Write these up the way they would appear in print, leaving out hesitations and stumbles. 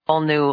whole new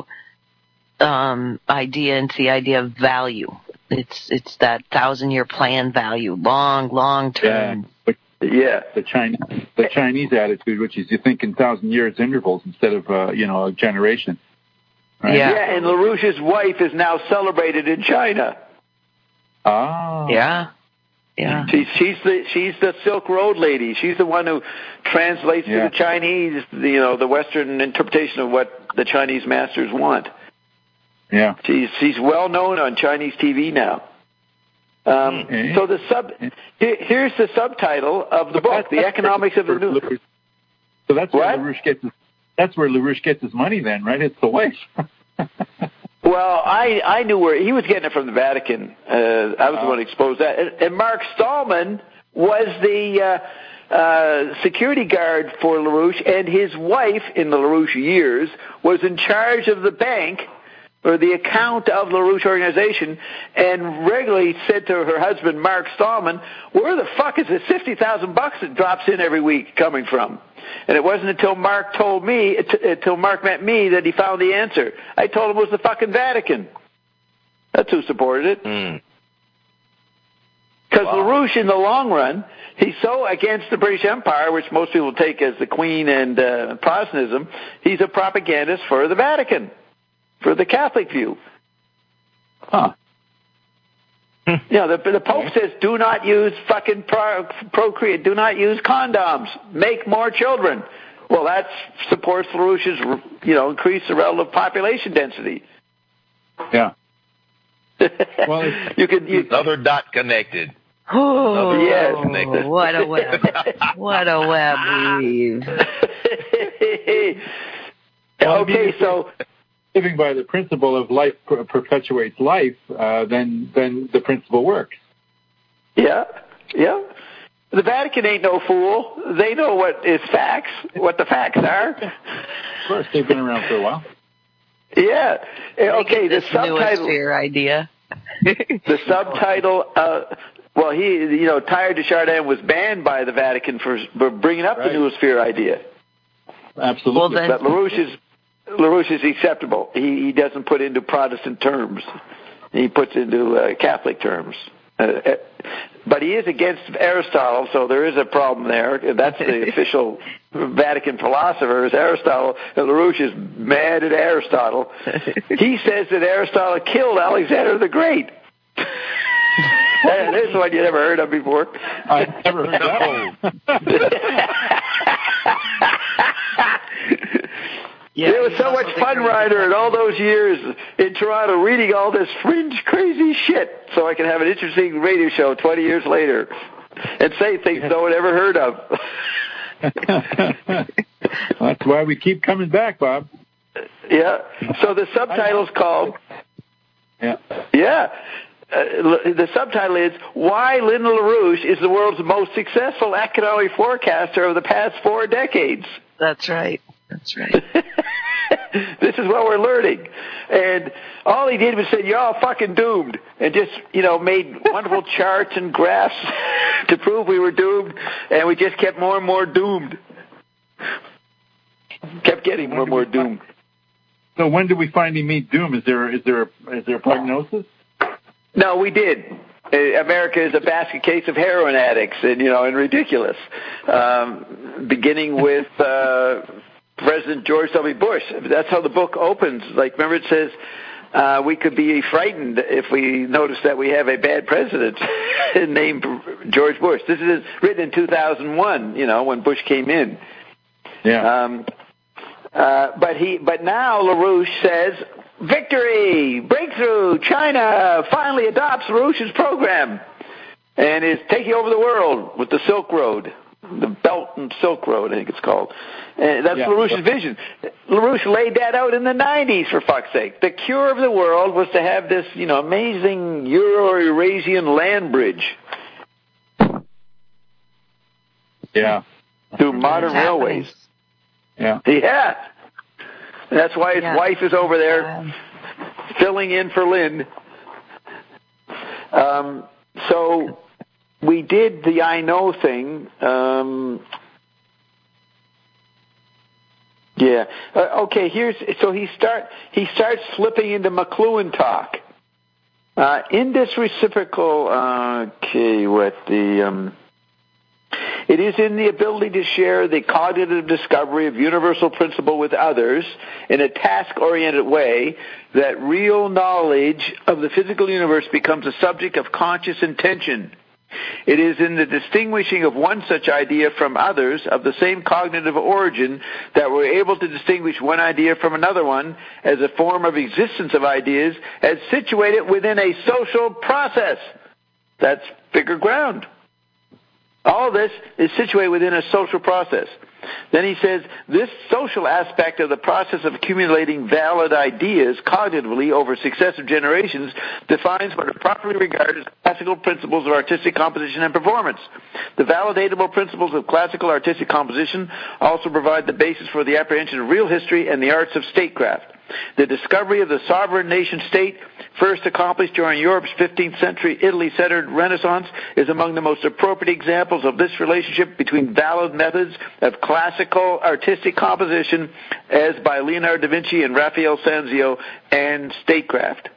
idea into the idea of value. It's that 1,000-year plan value, long term. Yeah, the Chinese attitude, which is you think in 1,000 years intervals instead of a generation. Right? Yeah, and LaRouche's wife is now celebrated in China. Oh. Yeah. She's the Silk Road lady. She's the one who translates to the Chinese, the Western interpretation of what the Chinese masters want. Yeah. She's well known on Chinese TV now. So here's the subtitle of the book: The Economics of the New. So that's where LaRouche gets his. That's where LaRouche gets his money, then, right? It's the wife. Well, I knew where he was getting it from the Vatican. I was the one who exposed that. And Mark Stallman was the security guard for LaRouche, and his wife, in the LaRouche years, was in charge of the bank or the account of LaRouche organization, and regularly said to her husband, Mark Stallman, where the fuck is this $50,000 that drops in every week coming from? And it wasn't until Mark met me that he found the answer. I told him it was the fucking Vatican. That's who supported it. Because LaRouche, in the long run, he's so against the British Empire, which most people take as the Queen and Protestantism, he's a propagandist for the Vatican, for the Catholic view. Huh. The Pope says, do not use fucking procreate, do not use condoms, make more children. Well, that supports LaRouche's, increase the relative population density. Yeah. Well, another dot connected. Oh, yes. What a web. What a web we weave. Okay, so living by the principle of life perpetuates life, then the principle works. Yeah. The Vatican ain't no fool. They know what is facts, what the facts are. Of course, they've been around for a while. Yeah. Okay, the subtitle. Noosphere idea. The subtitle. Teilhard de Chardin was banned by the Vatican for bringing up the noosphere idea. Absolutely. But LaRouche is acceptable. He doesn't put into Protestant terms. He puts into Catholic terms. But he is against Aristotle, so there is a problem there. That's the official Vatican philosopher, is Aristotle. And LaRouche is mad at Aristotle. He says that Aristotle killed Alexander the Great. This is one you never heard of before. I've never heard that one. Yeah, there was so much fun, Ryder, in all those years in Toronto reading all this fringe, crazy shit so I can have an interesting radio show 20 years later and say things no one ever heard of. That's why we keep coming back, Bob. Yeah. So the subtitle's called... Yeah. The subtitle is Why Lyndon LaRouche is the world's most successful economic forecaster of the past 4 decades. That's right. This is what we're learning. And all he did was say, you're all fucking doomed. And just, made wonderful charts and graphs to prove we were doomed. And we just kept more and more doomed. Kept getting more and more doomed. So when do we finally meet doom? Is there a prognosis? No, we did. America is a basket case of heroin addicts and ridiculous. Beginning with President George W. Bush. That's how the book opens. Remember it says, we could be frightened if we notice that we have a bad president named George Bush. This is written in 2001, when Bush came in. Yeah. But now LaRouche says, victory, breakthrough, China finally adopts LaRouche's program and is taking over the world with the Silk Road. The Belt and Silk Road, I think it's called. And that's LaRouche's vision. LaRouche laid that out in the 90s, for fuck's sake. The cure of the world was to have this, amazing Euro-Eurasian land bridge. Yeah. Through modern railways. Yeah. Yeah. That's why his wife is over there filling in for Lynn. So we did the I Know thing. Yeah. Okay. So he starts slipping into McLuhan talk. In this reciprocal, it is in the ability to share the cognitive discovery of universal principle with others in a task-oriented way that real knowledge of the physical universe becomes a subject of conscious intention. It is in the distinguishing of one such idea from others of the same cognitive origin that we're able to distinguish one idea from another one as a form of existence of ideas as situated within a social process. That's bigger ground. All of this is situated within a social process. Then he says, this social aspect of the process of accumulating valid ideas cognitively over successive generations defines what are properly regarded as classical principles of artistic composition and performance. The validatable principles of classical artistic composition also provide the basis for the apprehension of real history and the arts of statecraft. The discovery of the sovereign nation-state, first accomplished during Europe's 15th century Italy-centered Renaissance, is among the most appropriate examples of this relationship between valid methods of classical artistic composition, as by Leonardo da Vinci and Raphael Sanzio, and statecraft.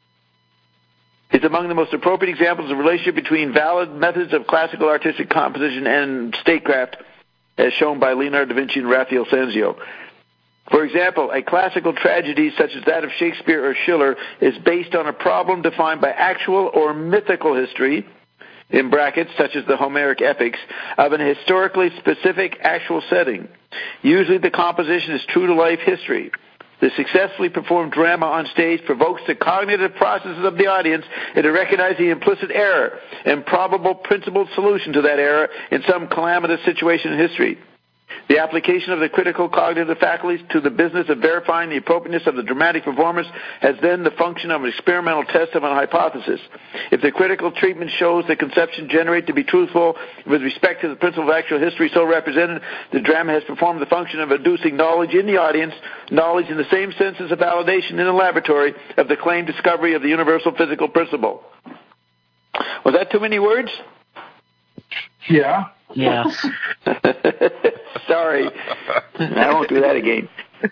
It's among the most appropriate examples of relationship between valid methods of classical artistic composition and statecraft, as shown by Leonardo da Vinci and Raphael Sanzio. For example, a classical tragedy such as that of Shakespeare or Schiller is based on a problem defined by actual or mythical history, in brackets, such as the Homeric epics, of an historically specific actual setting. Usually the composition is true-to-life history. The successfully performed drama on stage provokes the cognitive processes of the audience into recognizing the implicit error and probable principled solution to that error in some calamitous situation in history. The application of the critical cognitive faculties to the business of verifying the appropriateness of the dramatic performance has then the function of an experimental test of a hypothesis. If the critical treatment shows the conception generated to be truthful with respect to the principle of actual history so represented, the drama has performed the function of inducing knowledge in the audience, knowledge in the same sense as a validation in a laboratory of the claimed discovery of the universal physical principle. Was that too many words? Yeah. Yes. Sorry. I won't do that again.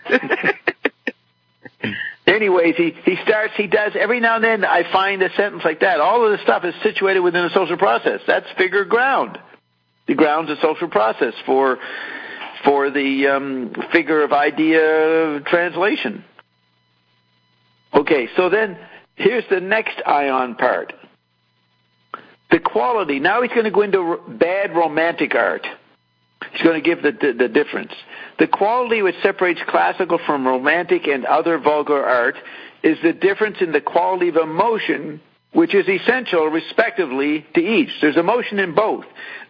Anyways, he does, every now and then I find a sentence like that. All of this stuff is situated within a social process. That's figure ground. The ground's a social process for the figure of idea translation. Okay, so then here's the next ion part. The quality. Now he's going to go into bad romantic art. He's going to give the difference. The quality which separates classical from romantic and other vulgar art is the difference in the quality of emotion, which is essential, respectively, to each. There's emotion in both.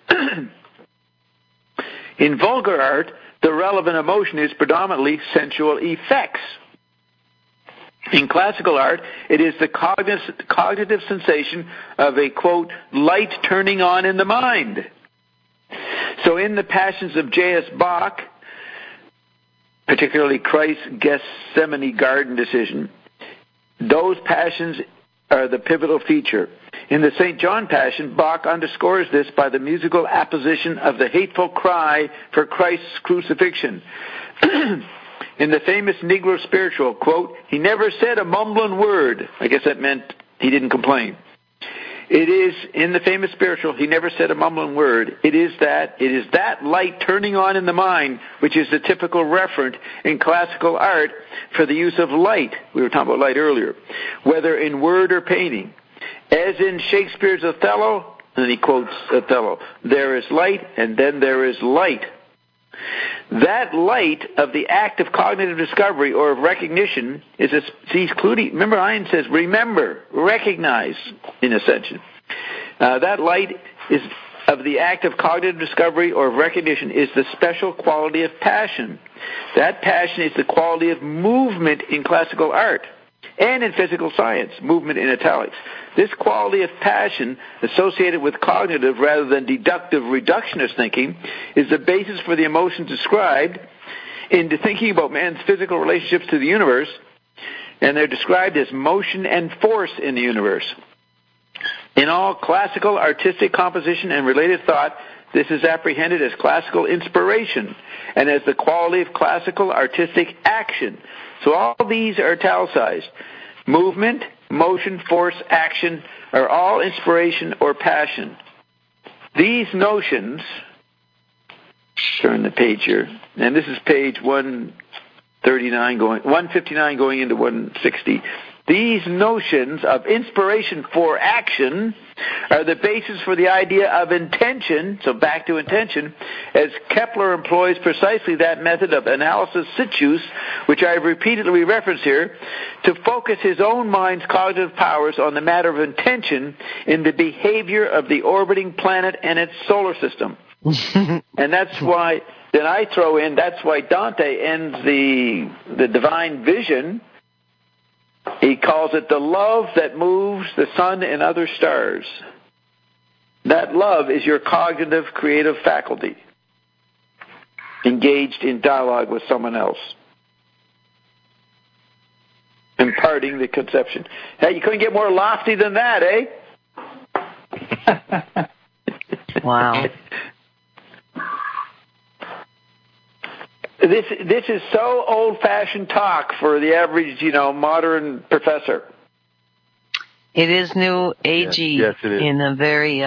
In vulgar art, the relevant emotion is predominantly sensual effects. In classical art, it is the cognitive sensation of a, quote, light turning on in the mind. So in the Passions of J.S. Bach, particularly Christ's Gethsemane Garden decision, those passions are the pivotal feature. In the St. John Passion, Bach underscores this by the musical apposition of the hateful cry for Christ's crucifixion. In the famous Negro spiritual, quote, he never said a mumbling word. I guess that meant he didn't complain. It is, in the famous spiritual, he never said a mumbling word. It is that light turning on in the mind, which is the typical referent in classical art for the use of light. We were talking about light earlier. Whether in word or painting. As in Shakespeare's Othello, and he quotes Othello, there is light and then there is light. That light of the act of cognitive discovery or of recognition is remember Hein says, remember, recognize, in Ascension. That light is of the act of cognitive discovery or of recognition is the special quality of passion. That passion is the quality of movement in classical art and in physical science, movement in italics. This quality of passion associated with cognitive rather than deductive reductionist thinking is the basis for the emotions described in thinking about man's physical relationships to the universe, and they're described as motion and force in the universe. In all classical artistic composition and related thought, this is apprehended as classical inspiration and as the quality of classical artistic action. So all these are italicized. Movement, motion, force, action are all inspiration or passion. These notions, turn the page here, and this is page 159 going into 160. These notions of inspiration for action are the basis for the idea of intention, so back to intention, as Kepler employs precisely that method of analysis situs, which I have repeatedly referenced here, to focus his own mind's cognitive powers on the matter of intention in the behavior of the orbiting planet and its solar system. And that's why, then I throw in, that's why Dante ends the divine vision. He calls it the love that moves the sun and other stars. That love is your cognitive creative faculty, engaged in dialogue with someone else, imparting the conception. Hey, you couldn't get more lofty than that, eh? Wow. This is so old-fashioned talk for the average, modern professor. It is new agey. Yes, it is. In a very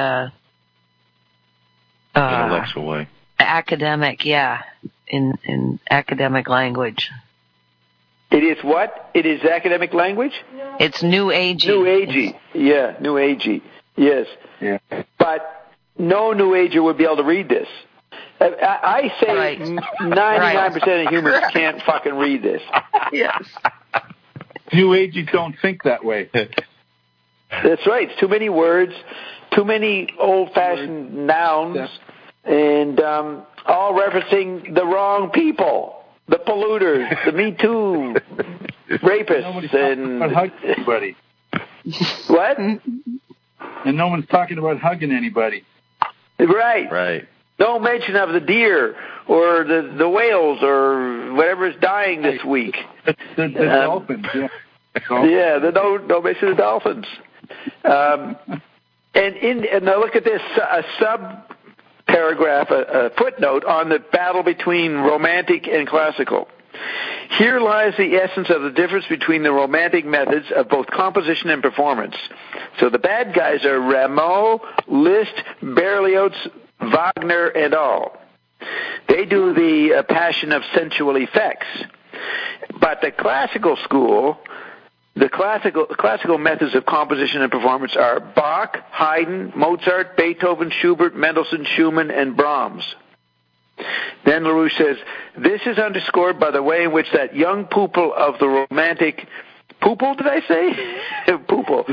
intellectual way. Academic, yeah. In academic language. It is what? It is academic language? It's new agey. New agey. Yeah, new agey. Yes. Yeah. But no new ager would be able to read this. I say Right. 99% of humans can't fucking read this. Yes. New Ageies don't think that way. That's right. It's too many words, too many old-fashioned nouns, and all referencing the wrong people, the polluters, the Me Too rapists, and about hugging anybody. What? And no one's talking about hugging anybody. Right. Right. No mention of the deer or the whales or whatever is dying this week. The dolphins, yeah. Yeah, no mention of dolphins. And now look at this, a sub-paragraph, a footnote on the battle between romantic and classical. Here lies the essence of the difference between the romantic methods of both composition and performance. So the bad guys are Rameau, Liszt, Berlioz, Wagner, and all. They do the passion of sensual effects. But the classical school, the classical methods of composition and performance are Bach, Haydn, Mozart, Beethoven, Schubert, Mendelssohn, Schumann, and Brahms. Then LaRouche says, this is underscored by the way in which that young pupil of the romantic... Pupil, did I say? Pupil.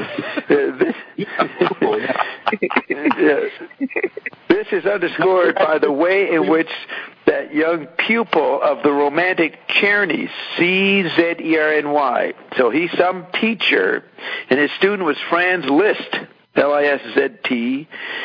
This is underscored by the way in which that young pupil of the romantic Czerny, C-Z-E-R-N-Y. So he's some teacher, and his student was Franz Liszt, L-I-S-Z-T.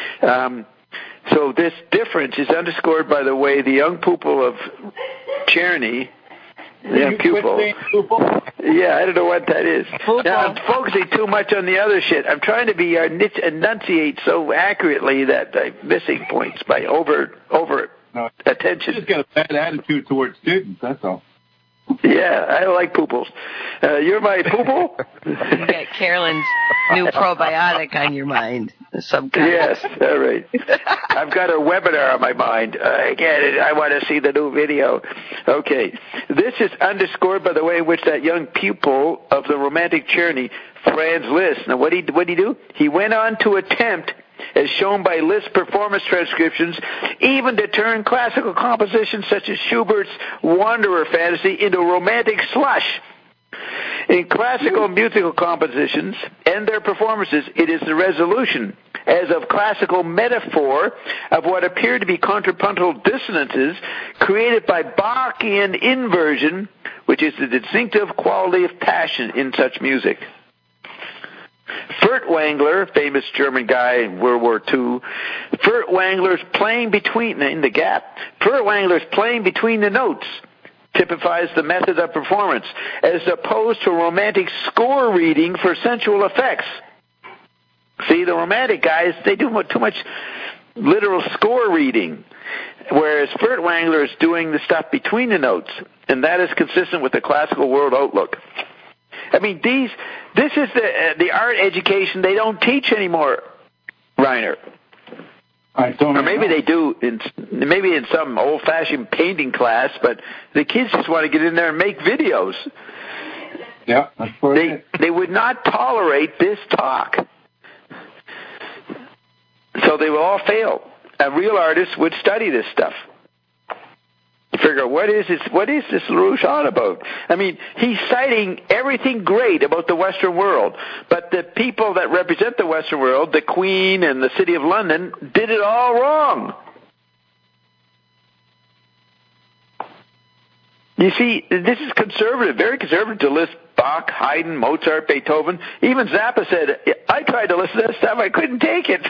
So this difference is underscored by the way the young pupil of Czerny, pupil. Yeah, I don't know what that is. Now, I'm focusing too much on the other shit. I'm trying to be enunciate so accurately that I'm missing points by over attention. You just got a bad attitude towards students, that's all. Yeah, I like pooples. You're my poople? You got Carolyn's new probiotic on your mind. Yes, all right. I've got a webinar on my mind. I get it. I want to see the new video. Okay. This is underscored by the way in which that young pupil of the romantic Czerny, Franz Liszt, now what did he do? He went on to attempt, as shown by Liszt's performance transcriptions, even to turn classical compositions such as Schubert's Wanderer Fantasy into romantic slush. In classical musical compositions and their performances, it is the resolution, as of classical metaphor, of what appear to be contrapuntal dissonances created by Bachian inversion, which is the distinctive quality of passion in such music. Furtwängler, famous German guy in World War II, Furtwängler's playing between, in the gap, Furtwängler's playing between the notes typifies the method of performance, as opposed to romantic score reading for sensual effects. See, the romantic guys, they do too much literal score reading, whereas Furtwängler is doing the stuff between the notes, and that is consistent with the classical world outlook. I mean, this is the art education they don't teach anymore, Reiner. Or maybe they do, maybe in some old-fashioned painting class, but the kids just want to get in there and make videos. Yeah, that's they would not tolerate this talk. So they will all fail. A real artist would study this stuff. Figure out what is this LaRouche on about? I mean, he's citing everything great about the Western world, but the people that represent the Western world, the Queen and the City of London, did it all wrong. You see, this is conservative, very conservative to list Bach, Haydn, Mozart, Beethoven. Even Zappa said, I tried to listen to that stuff, I couldn't take it.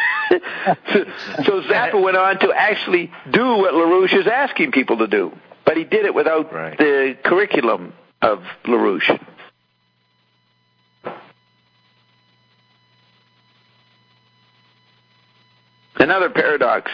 So Zappa went on to actually do what LaRouche is asking people to do. But he did it without the curriculum of LaRouche. Another paradox.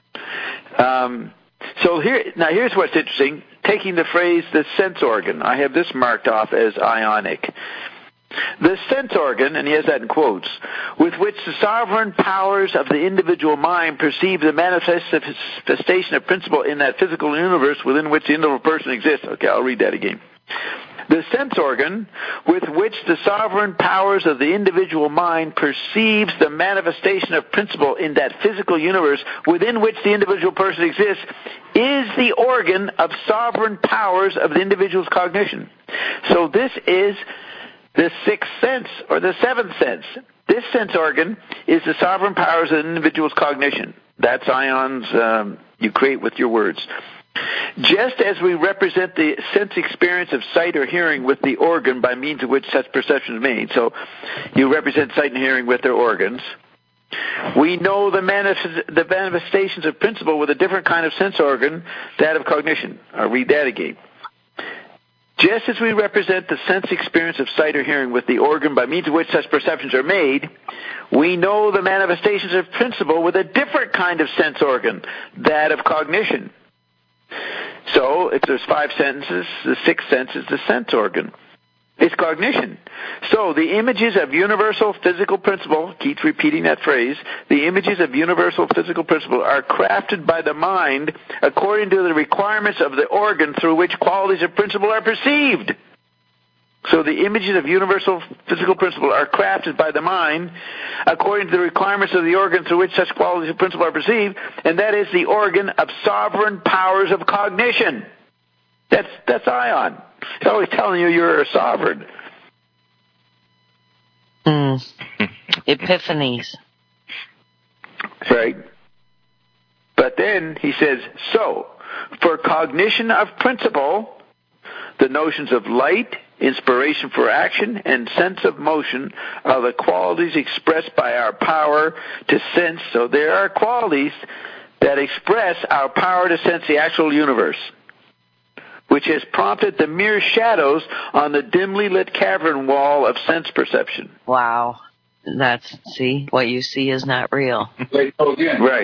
Here's what's interesting. Taking the phrase, the sense organ. I have this marked off as ionic. The sense organ, and he has that in quotes, with which the sovereign powers of the individual mind perceive the manifestation of principle in that physical universe within which the individual person exists. Okay, I'll read that again. The sense organ with which the sovereign powers of the individual mind perceives the manifestation of principle in that physical universe within which the individual person exists is the organ of sovereign powers of the individual's cognition. So this is the sixth sense, or the seventh sense. This sense organ is the sovereign powers of an individual's cognition. That's ions you create with your words. Just as we represent the sense experience of sight or hearing with the organ by means of which such perception is made. So you represent sight and hearing with their organs. We know the manifestations of principle with a different kind of sense organ, that of cognition. I'll read that again. Just as we represent the sense experience of sight or hearing with the organ by means of which such perceptions are made, we know the manifestations of principle with a different kind of sense organ, that of cognition. So, if there's five senses, the sixth sense is the sense organ. It's cognition. So, the images of universal physical principle, keeps repeating that phrase, the images of universal physical principle are crafted by the mind according to the requirements of the organ through which qualities of principle are perceived. So the images of universal physical principle are crafted by the mind according to the requirements of the organ through which such qualities of principle are perceived, and that is the organ of sovereign powers of cognition. That's ion. It's always telling you you're a sovereign. Epiphanies. Right. But then he says, so, for cognition of principle, the notions of light, inspiration for action, and sense of motion are the qualities expressed by our power to sense. So there are qualities that express our power to sense the actual universe, which has prompted the mere shadows on the dimly lit cavern wall of sense perception. Wow. See, what you see is not real. Right.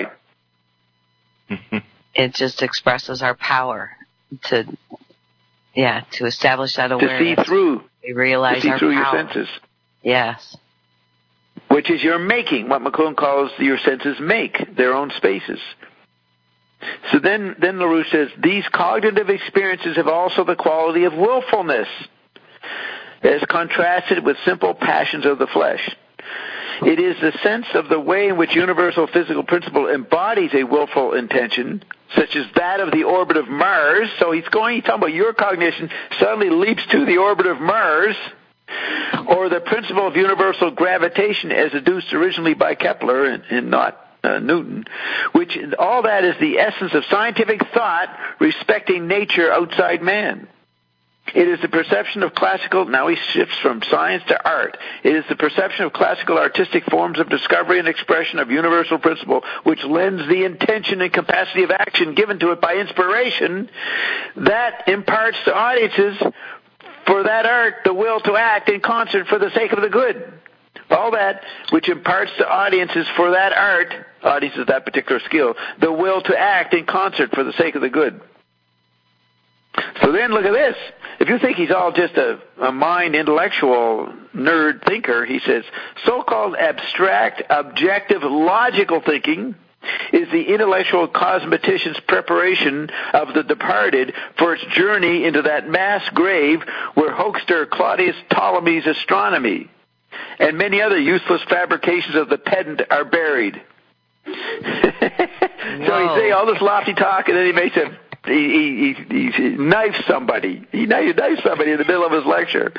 It just expresses our power to establish that awareness. To see through. We realize to see our through power. your senses. Yes. Which is your making, what McLuhan calls your senses make their own spaces. So then LaRouche says, these cognitive experiences have also the quality of willfulness, as contrasted with simple passions of the flesh. It is the sense of the way in which universal physical principle embodies a willful intention, such as that of the orbit of Mars. So he's talking about your cognition suddenly leaps to the orbit of Mars, or the principle of universal gravitation as deduced originally by Kepler and not Newton, which all that is the essence of scientific thought respecting nature outside man. It is the perception of classical, now he shifts from science to art. It is the perception of classical artistic forms of discovery and expression of universal principle, which lends the intention and capacity of action given to it by inspiration, that imparts to audiences for that art the will to act in concert for the sake of the good. All that which imparts to audiences for that art, audiences that particular skill, the will to act in concert for the sake of the good. So then look at this. If you think he's all just a mind intellectual nerd thinker, he says, so-called abstract, objective, logical thinking is the intellectual cosmetician's preparation of the departed for its journey into that mass grave where hoaxer Claudius Ptolemy's astronomy and many other useless fabrications of the pedant are buried. So he say all this lofty talk, and then he makes he knifes somebody. He knifes somebody in the middle of his lecture.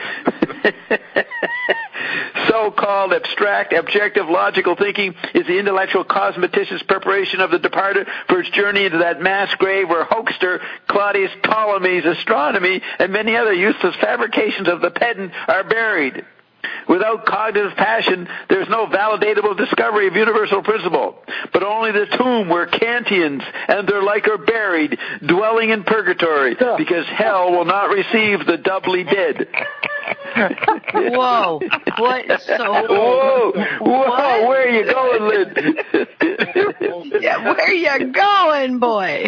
So-called abstract, objective, logical thinking is the intellectual cosmetician's preparation of the departed for its journey into that mass grave where hoaxer Claudius Ptolemy's astronomy and many other useless fabrications of the pedant are buried. Without cognitive passion, there is no validatable discovery of universal principle, but only the tomb where Kantians and their like are buried, dwelling in purgatory, because hell will not receive the doubly dead. Whoa! What? Whoa! Where are you going, Lynn? Yeah, where you going, boy?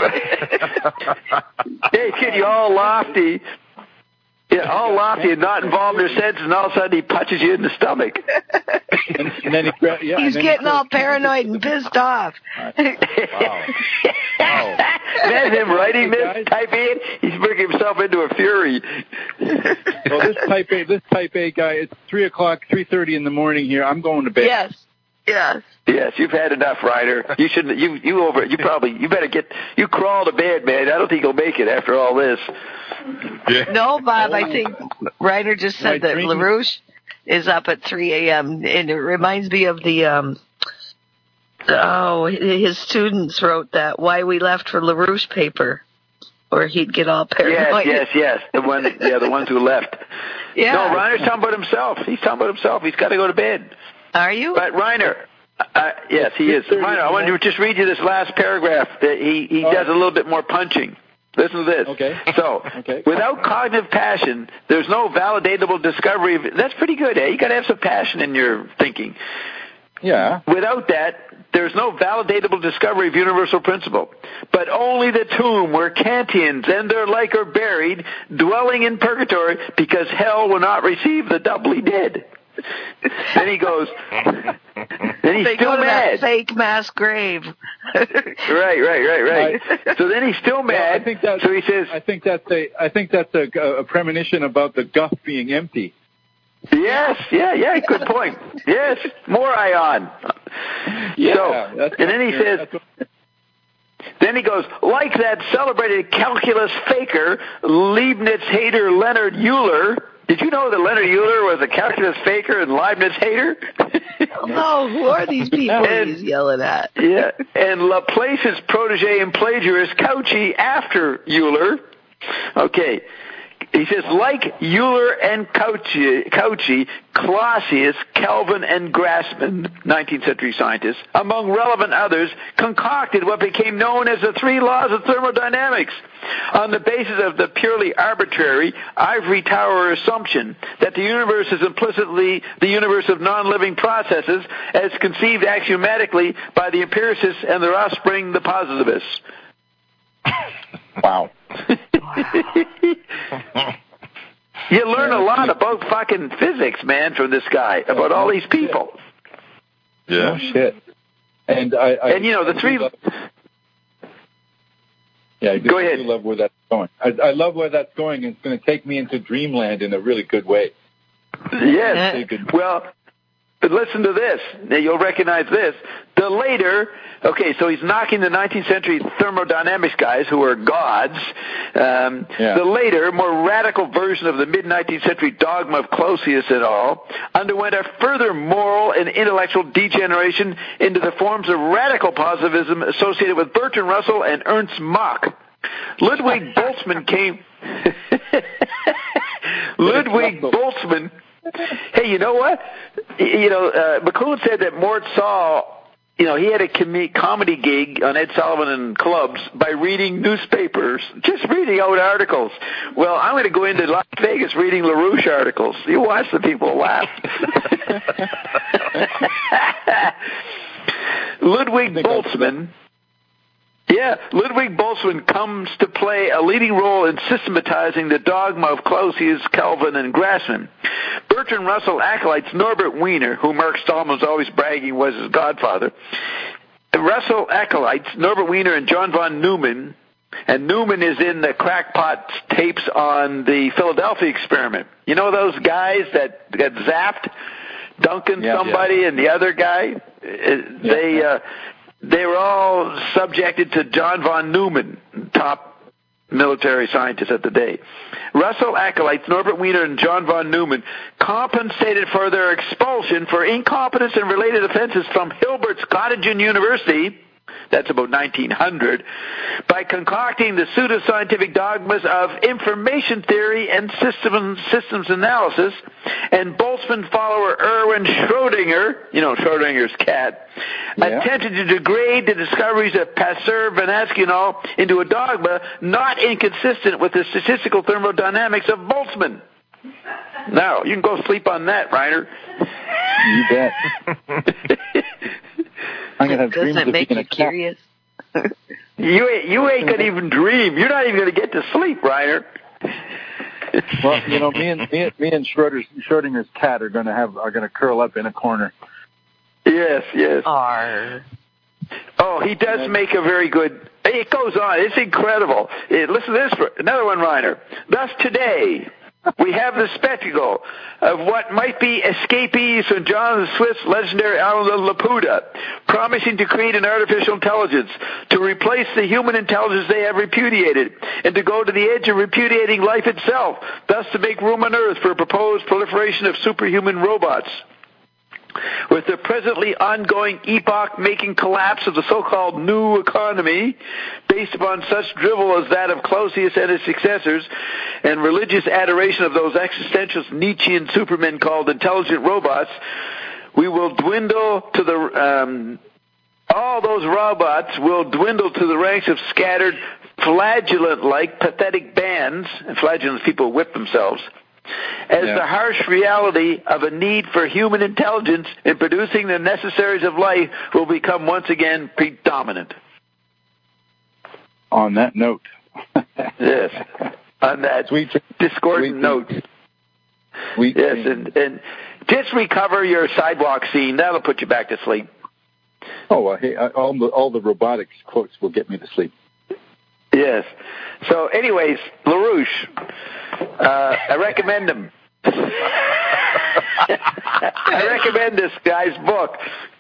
Hey, kid, you all lofty. Yeah, all lofty and not involved in their senses, and all of a sudden he punches you in the stomach. and then he's getting all paranoid and pissed off. Wow. Imagine him writing this, type A, he's bringing himself into a fury. Well, this type A guy, it's 3:30 in the morning here. I'm going to bed. Yes, you've had enough, Ryder. You shouldn't. You better crawl to bed, man. I don't think you'll make it after all this. Yeah. No, Bob, I think Ryder just said that LaRouche is up at 3 a.m. and it reminds me of the his students wrote that Why We Left for LaRouche paper, where he'd get all paranoid. Yes. The ones who left. Yeah. No, Ryder's talking about himself. He's talking about himself. He's got to go to bed. Are you? But Reiner, yes, he is. Reiner, I wanted to just read you this last paragraph. That he does a little bit more punching. Listen to this. Okay. So, without cognitive passion, there's no validatable discovery of... That's pretty good, eh? You got to have some passion in your thinking. Yeah. Without that, there's no validatable discovery of universal principle, but only the tomb where Kantians and their like are buried, dwelling in purgatory, because hell will not receive the doubly dead. Then he goes, then he's still mad. That fake mass grave. Right. So then he's still mad. So he says, I think that's a premonition about the guff being empty. Yes, yeah, good point. Yes, more ion. Yeah, so, and then he says, then he goes, like that celebrated calculus faker, Leibniz hater Leonard Euler. Did you know that Leonard Euler was a calculus faker and Leibniz hater? No, who are these people he's yelling at? Yeah, and Laplace's protege and plagiarist Cauchy after Euler. Okay. He says, like Euler and Cauchy, Clausius, Kelvin, and Grassmann, 19th century scientists, among relevant others, concocted what became known as the 3 laws of thermodynamics on the basis of the purely arbitrary ivory tower assumption that the universe is implicitly the universe of non-living processes as conceived axiomatically by the empiricists and their offspring, the positivists. Wow. You learn a lot about fucking physics, man, from this guy, about all these people. Yeah. Oh, shit. And you know, the 3... Yeah, go ahead. I love where that's going. I love where that's going, and it's going to take me into dreamland in a really good way. Yes. Well, but listen to this. Now, you'll recognize this. The later... Okay, so he's knocking the 19th century thermodynamics guys who are gods. The later, more radical version of the mid-19th century dogma of Clausius et al. Underwent a further moral and intellectual degeneration into the forms of radical positivism associated with Bertrand Russell and Ernst Mach. Ludwig Boltzmann came... Ludwig Boltzmann... Hey, you know what? McLuhan said that Mort Saul he had a comedy gig on Ed Sullivan and Clubs by reading newspapers, just reading out articles. Well, I'm going to go into Las Vegas reading LaRouche articles. You watch the people laugh. Ludwig Boltzmann comes to play a leading role in systematizing the dogma of Clausius, Calvin, and Grassmann. Bertrand Russell acolytes Norbert Wiener, who Mark Stallman was always bragging was his godfather. Russell acolytes Norbert Wiener and John von Neumann, and Neumann is in the crackpot tapes on the Philadelphia experiment. You know those guys that got zapped? Duncan somebody and the other guy? They were all subjected to John von Neumann, top military scientist at the day. Russell acolytes Norbert Wiener and John von Neumann compensated for their expulsion for incompetence and related offenses from Hilbert's Göttingen University, that's about 1900, by concocting the pseudoscientific dogmas of information theory and systems analysis, and Boltzmann follower Erwin Schrödinger, Schrödinger's cat, attempted to degrade the discoveries of Pasteur-Van into a dogma not inconsistent with the statistical thermodynamics of Boltzmann. Now, you can go sleep on that, Reiner. You bet. I'm gonna have Doesn't it make you curious? You ain't gonna even dream. You're not even gonna get to sleep, Reiner. Well, me and Schrödinger's cat are gonna curl up in a corner. Yes. Arr. Oh, he does make a very good. It goes on. It's incredible. Listen to this. Another one, Reiner. Thus today, we have the spectacle of what might be escapees from Jonathan Swift's legendary island of Laputa, promising to create an artificial intelligence to replace the human intelligence they have repudiated, and to go to the edge of repudiating life itself, thus to make room on Earth for a proposed proliferation of superhuman robots. With the presently ongoing epoch-making collapse of the so-called new economy, based upon such drivel as that of Clausius and his successors, and religious adoration of those existentialist Nietzschean supermen called intelligent robots, we will dwindle to all those robots will dwindle to the ranks of scattered flagellant-like pathetic bands, and flagellants people whip themselves, as the harsh reality of a need for human intelligence in producing the necessaries of life will become once again predominant. On that note. Yes, on that discordant note. Yes, and just recover your sidewalk scene. That'll put you back to sleep. Oh, well, hey, all the robotics quotes will get me to sleep. Yes. So, anyways, LaRouche, I recommend him. I recommend this guy's book.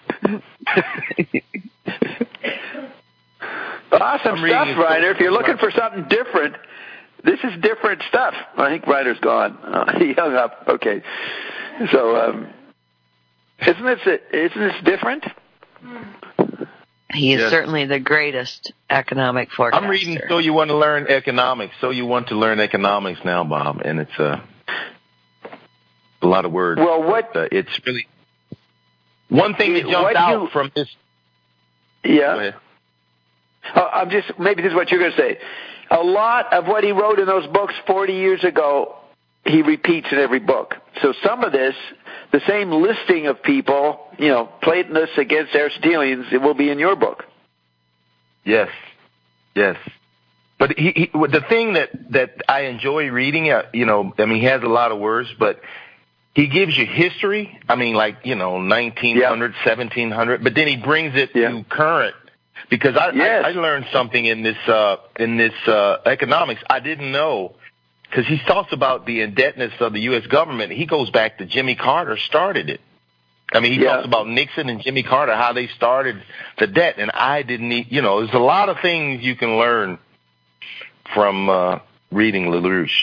Awesome stuff, Reiner. If you're looking for something different, this is different stuff. I think Reiner's gone. He hung up. Okay. So, isn't this different? He is certainly the greatest economic forecaster. I'm reading So You Want to Learn Economics. So You Want to Learn Economics now, Bob, and it's a lot of words. Well, it's really one thing that jumped out from this. Yeah. Maybe this is what you're going to say. A lot of what he wrote in those books 40 years ago, he repeats in every book. So some of this, the same listing of people, Platonists against Aristotelians, it will be in your book. Yes. But the thing that I enjoy reading, he has a lot of words, but he gives you history. 1900, 1700, but then he brings it to current. Because I learned something in this economics I didn't know. Because he talks about the indebtedness of the U.S. government. He goes back to Jimmy Carter started it. He talks about Nixon and Jimmy Carter, how they started the debt. And I didn't there's a lot of things you can learn from reading LaRouche.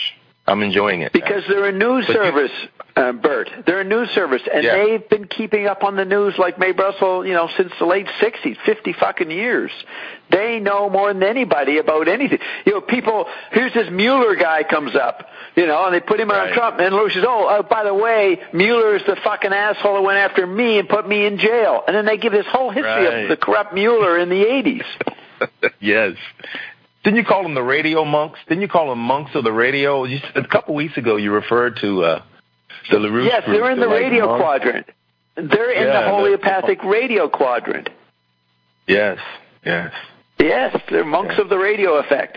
I'm enjoying it. Because they're a news service, Bert. They're a news service, and they've been keeping up on the news like Mae Brussel, since the late 60s, 50 fucking years. They know more than anybody about anything. People, here's this Mueller guy comes up, and they put him on Trump, and LaRouche says, by the way, Mueller is the fucking asshole who went after me and put me in jail. And then they give this whole history of the corrupt Mueller in the 80s. Yes. Didn't you call them the radio monks? Didn't you call them monks of the radio? A couple weeks ago, you referred to the LaRouche Yes, group. they're in the radio quadrant. They're in the homeopathic radio quadrant. Yes. Yes, they're monks of the radio effect.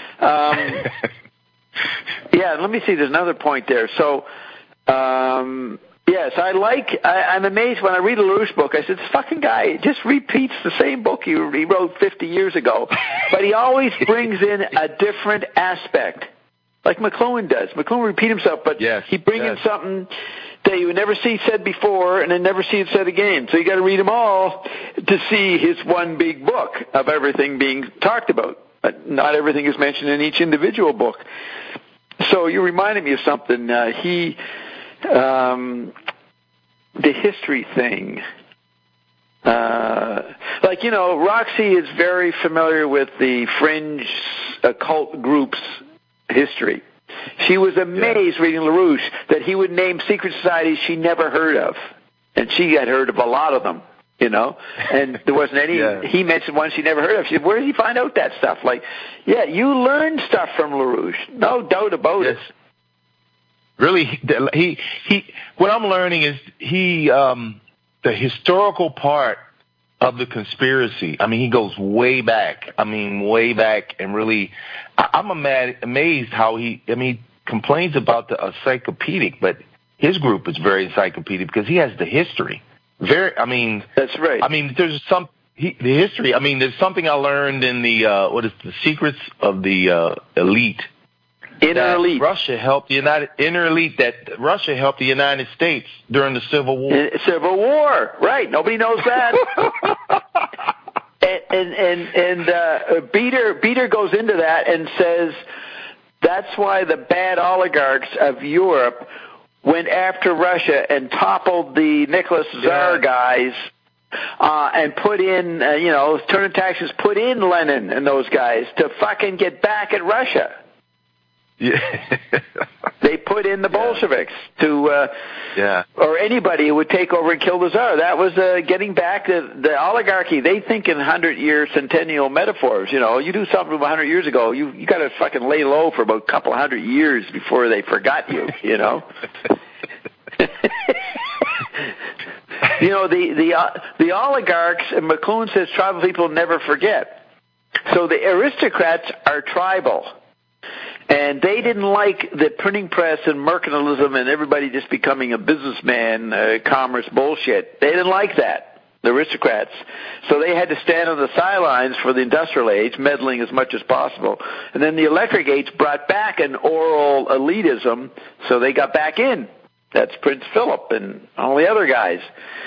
Let me see. There's another point there. So, yes, I'm amazed when I read a LaRouche book. I said, this fucking guy just repeats the same book he wrote 50 years ago, but he always brings in a different aspect, like McLuhan does. McLuhan repeat himself, but he brings in something that you would never see said before and then never see it said again. So you got to read them all to see his one big book of everything being talked about. But not everything is mentioned in each individual book. So you reminded me of something. The history thing. Roxy is very familiar with the fringe occult group's history. She was amazed reading LaRouche that he would name secret societies she never heard of. And she had heard of a lot of them, and there wasn't any, he mentioned one she never heard of. She said, where did he find out that stuff? You learn stuff from LaRouche. No doubt about it. Really, he what I'm learning is the historical part of the conspiracy. I mean, he goes way back. And really, I'm amazed how he complains about the encyclopedic, but his group is very encyclopedic because he has the history. That's right. There's the history. There's something I learned in the Secrets of the Elite. Inner elite. Russia helped the United States during the Civil War. Civil War, right? Nobody knows that. and Beater goes into that and says that's why the bad oligarchs of Europe went after Russia and toppled the Nicholas Tsar guys. And put in, turn taxes, put in Lenin and those guys to fucking get back at Russia. Yeah. They put in the Bolsheviks to, or anybody who would take over and kill the Tsar. That was getting back the oligarchy. They think in 100-year centennial metaphors. You do something from 100 years ago, you got to fucking lay low for about a couple 100 years before they forgot you. The oligarchs, and McLuhan says tribal people never forget. So the aristocrats are tribal. And they didn't like the printing press and mercantilism and everybody just becoming a businessman, commerce bullshit. They didn't like that, the aristocrats. So they had to stand on the sidelines for the industrial age, meddling as much as possible. And then the electric age brought back an oral elitism, so they got back in. That's Prince Philip and all the other guys.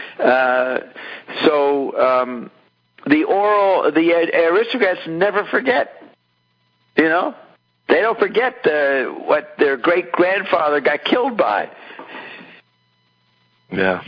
The aristocrats never forget, They don't forget what their great-grandfather got killed by. Yeah.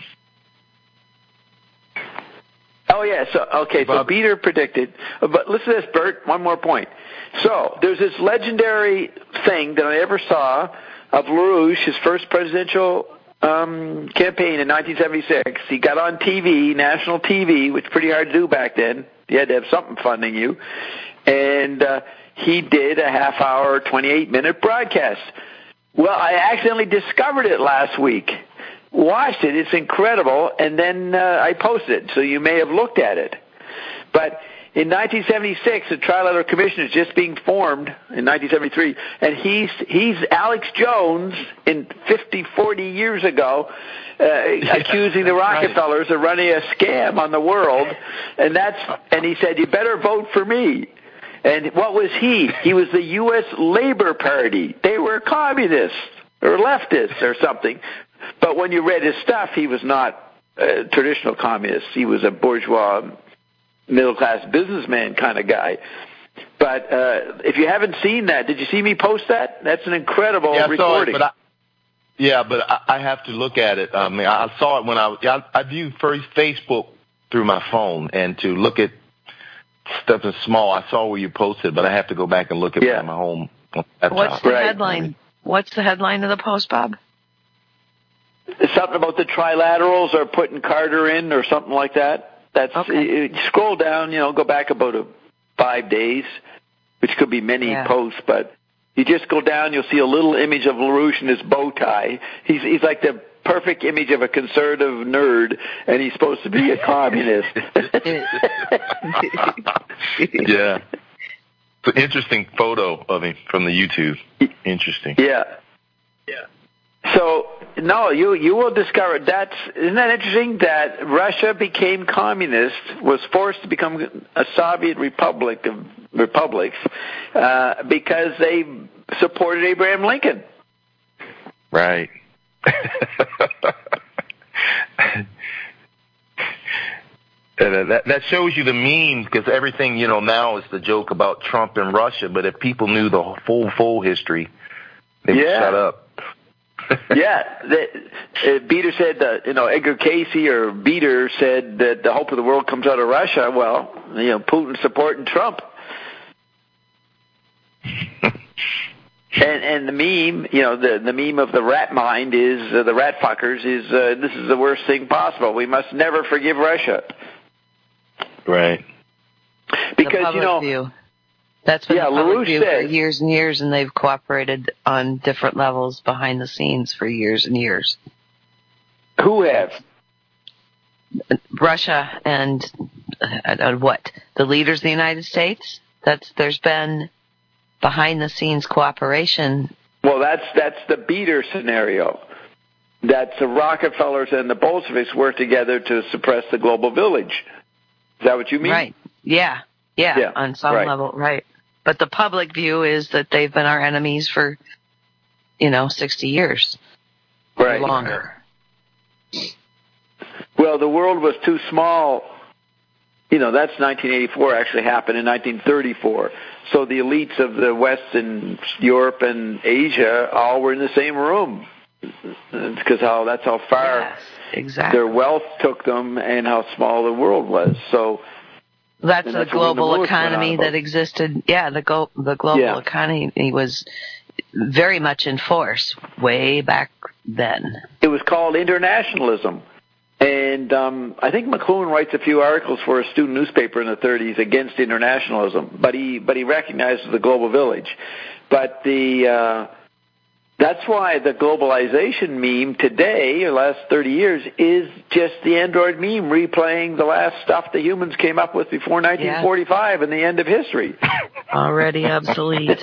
Oh, yeah. So Peter predicted. But listen to this, Bert, one more point. So there's this legendary thing that I ever saw of LaRouche, his first presidential campaign in 1976. He got on TV, national TV, which was pretty hard to do back then. You had to have something funding you. And he did a half-hour, 28-minute broadcast. Well, I accidentally discovered it last week. Watched it. It's incredible. And then I posted it, so you may have looked at it. But in 1976, the Trilateral Commission is just being formed in 1973, and he's Alex Jones in 40 years ago, accusing the Rockefellers of running a scam on the world, and he said, you better vote for me. And what was he? He was the U.S. Labor Party. They were communists or leftists or something. But when you read his stuff, he was not a traditional communist. He was a bourgeois, middle-class businessman kind of guy. But if you haven't seen that, did you see me post that? That's an incredible recording. But I have to look at it. I mean, I saw it when I view Facebook through my phone, and to look at stuff that's small, I saw where you posted, but I have to go back and look at it on my home laptop. What's the headline? What's the headline of the post, Bob? Something about the trilaterals or putting Carter in or something like that. That's okay. Scroll down, go back about 5 days, which could be many posts, but you just go down, you'll see a little image of LaRouche in his bow tie. He's like the perfect image of a conservative nerd, and he's supposed to be a communist. Yeah. It's an interesting photo of him from the YouTube. Interesting. Yeah. So, no, you will discover isn't that interesting that Russia became communist, was forced to become a Soviet republic of republics, because they supported Abraham Lincoln. Right. That shows you the memes, because everything, now is the joke about Trump and Russia, but if people knew the full history, they would shut up. Beater said that, Edgar Casey or Beater said that the hope of the world comes out of Russia. Well, Putin supporting Trump. And the meme, the meme of the rat mind is, the rat fuckers is, this is the worst thing possible. We must never forgive Russia. Right. Because, view. That's been the public view for years and years, and they've cooperated on different levels behind the scenes for years and years. Who have? Russia and what? The leaders of the United States? There's been behind the scenes cooperation. Well, that's the Beater scenario. That's the Rockefellers and the Bolsheviks work together to suppress the global village. Is that what you mean? Right. Yeah, on some level, right. But the public view is that they've been our enemies for, 60 years. Right. Or longer. Well, the world was too small. That's 1984 actually happened in 1934. So the elites of the West and Europe and Asia all were in the same room. Because that's how far their wealth took them and how small the world was. So that's the global economy that existed. Yeah, the global economy was very much in force way back then. It was called internationalism. And I think McLuhan writes a few articles for a student newspaper in the 30s against internationalism, but he recognizes the global village. But that's why the globalization meme today, or last 30 years, is just the Android meme replaying the last stuff the humans came up with before 1945 and the end of history. Already obsolete.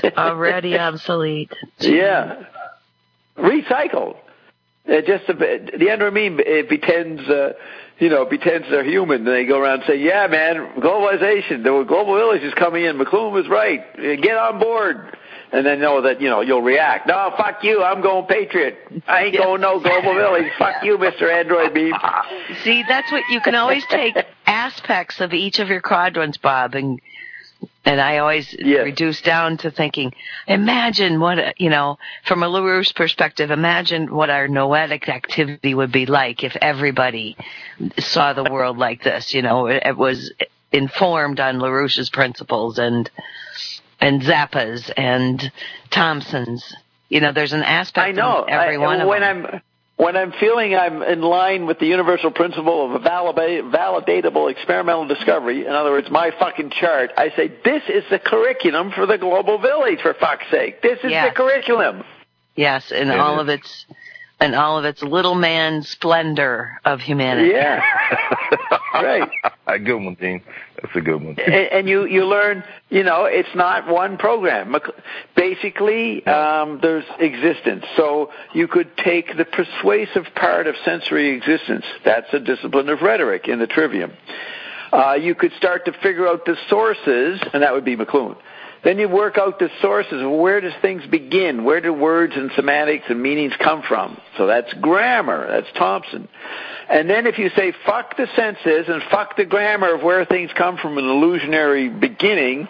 Yeah. Recycled. The Android meme, it pretends they're human. And they go around and say, yeah, man, globalization, the global village is coming in. McLuhan was right. Get on board. And then know that, you'll react. No, fuck you. I'm going Patriot. I ain't going no global village. Fuck you, Mr. Android meme. See, that's what you can always take aspects of each of your quadrants, Bob, and I always reduce down to thinking, imagine what, from a LaRouche perspective, imagine what our noetic activity would be like if everybody saw the world like this. It was informed on LaRouche's principles and Zappa's and Thompson's. There's an aspect of every one of them. When I'm feeling I'm in line with the universal principle of a validatable experimental discovery, in other words, my fucking chart, I say, this is the curriculum for the global village, for fuck's sake. This is the curriculum. Yes, in all of its little man splendor of humanity. Yeah. Right. A good one, Dean. That's a good one. And you learn, it's not one program. Basically, there's existence. So you could take the persuasive part of sensory existence. That's a discipline of rhetoric in the trivium. You could start to figure out the sources, and that would be McLuhan. Then you work out the sources. Where does things begin? Where do words and semantics and meanings come from? So that's grammar. That's Thompson. And then if you say, fuck the senses and fuck the grammar of where things come from an illusionary beginning,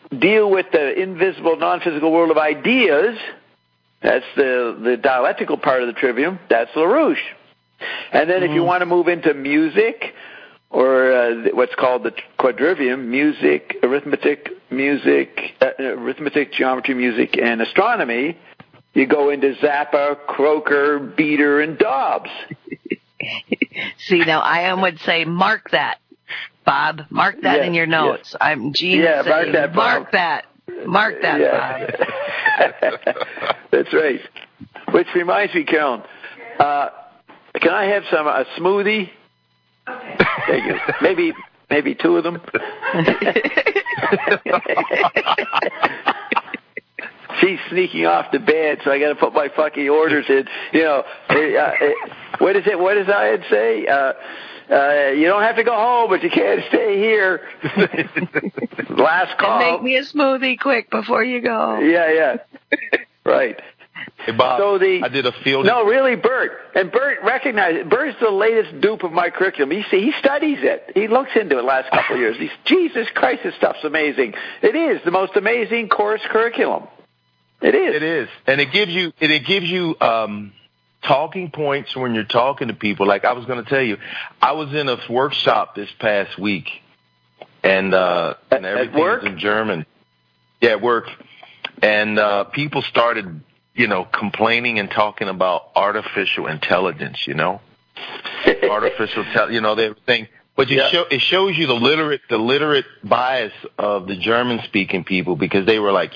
deal with the invisible, non-physical world of ideas, that's the dialectical part of the trivium, that's LaRouche. And then if you want to move into music, or what's called the quadrivium, music, arithmetic, geometry, music, and astronomy, you go into Zappa, Croker, Beater, and Dobbs. See, now I would say mark that, Bob. Mark that in your notes. Yes. I'm Gene saying, mark that, Bob. That's right. Which reminds me, Carolyn, can I have a smoothie? Okay. Thank you. Maybe two of them. She's sneaking off to bed, so I got to put my fucking orders in. What does I say? You don't have to go home, but you can't stay here. Last call. And make me a smoothie quick before you go. Yeah. Right. Hey, Bob, I did a field. No, really, Bert. And Bert recognized it. Bert's the latest dupe of my curriculum. He studies it. He looks into it the last couple of years. Jesus Christ, this stuff's amazing. It is the most amazing course curriculum. It is. It is. And it gives you talking points when you're talking to people. Like I was going to tell you, I was in a workshop this past week, and everything was in German. Yeah, at work. And people started, complaining and talking about artificial intelligence, artificial, they were saying, but it shows you the literate bias of the German-speaking people, because they were like,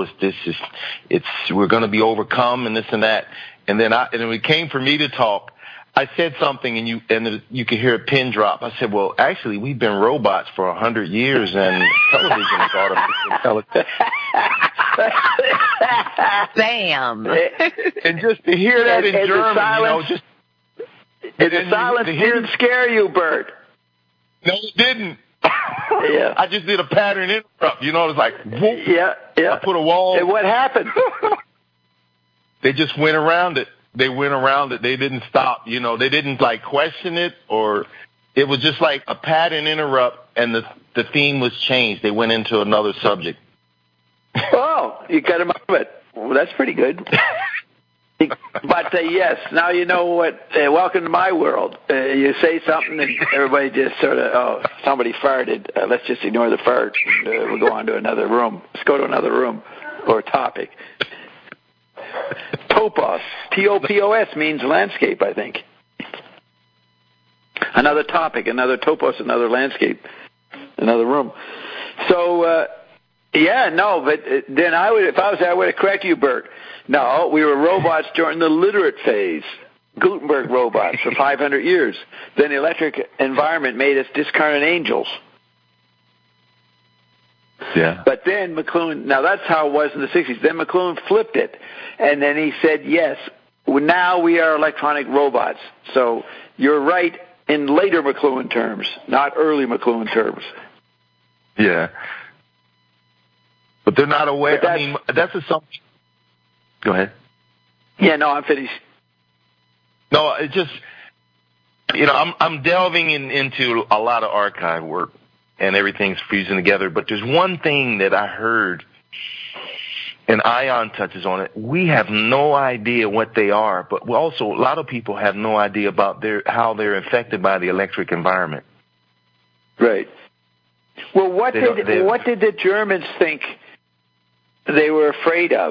we're going to be overcome and this and that. And then when it came for me to talk, I said something and you could hear a pin drop. I said, well, actually, we've been robots for 100 years and television is artificial intelligence. Bam. And just to hear that in German, the silence didn't scare you, Bert. No, it didn't. Yeah. I just did a pattern interrupt. It was like, whoop. Yeah. I put a wall. And what happened? They just went around it. They went around it. They didn't stop. They didn't question it, or it was just like a pattern interrupt, and the theme was changed. They went into another subject. Oh, you got him out of it. Well, that's pretty good. But yes, now you know what. Welcome to my world. You say something, and everybody just sort of, somebody farted. Let's just ignore the fart. We'll go on to another room. Let's go to another room or topic. Topos, T-O-P-O-S, means landscape, I think. Another topic, another topos, another landscape, another room. So, but then if I was there, I would have corrected you, Bert. No, we were robots during the literate phase. Gutenberg robots for 500 years. Then the electric environment made us discarnate angels. Yeah. But then McLuhan, now that's how it was in the 60s. Then McLuhan flipped it. And then he said, yes, now we are electronic robots. So you're right in later McLuhan terms, not early McLuhan terms. Yeah. But they're not aware. That's assumption. Go ahead. Yeah, no, I'm finished. No, it just, I'm delving into a lot of archive work, and everything's fusing together. But there's one thing that I heard, and Ion touches on it. We have no idea what they are, but also a lot of people have no idea about how they're affected by the electric environment. Right. Well, what did the Germans think they were afraid of?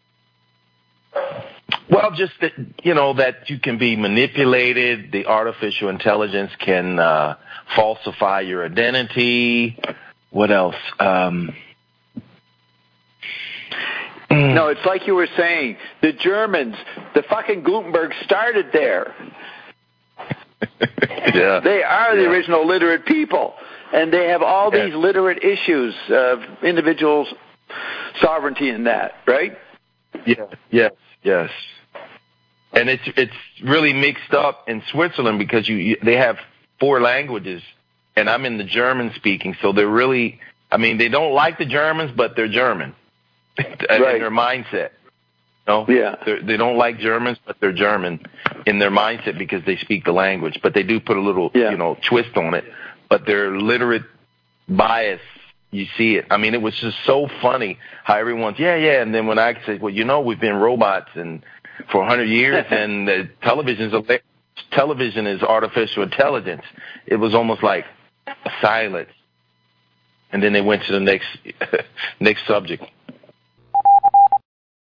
Well, just that, that you can be manipulated. The artificial intelligence can falsify your identity. What else? No, it's like you were saying. The Germans, the fucking Gutenberg started there. Yeah. They are the original literate people. And they have all these literate issues of individuals' sovereignty in that, right? Yeah. Yes. And it's really mixed up in Switzerland because they have 4 languages, and I'm in the German speaking, so they're really, they don't like the Germans, but they're German in their mindset. They don't like Germans, but they're German in their mindset because they speak the language, but they do put a little twist on it. But their literate bias you see it. I mean, it was just so funny how everyone's, yeah. And then when I said, well, we've been robots and for 100 years and the television is artificial intelligence. It was almost like a silence. And then they went to the next subject.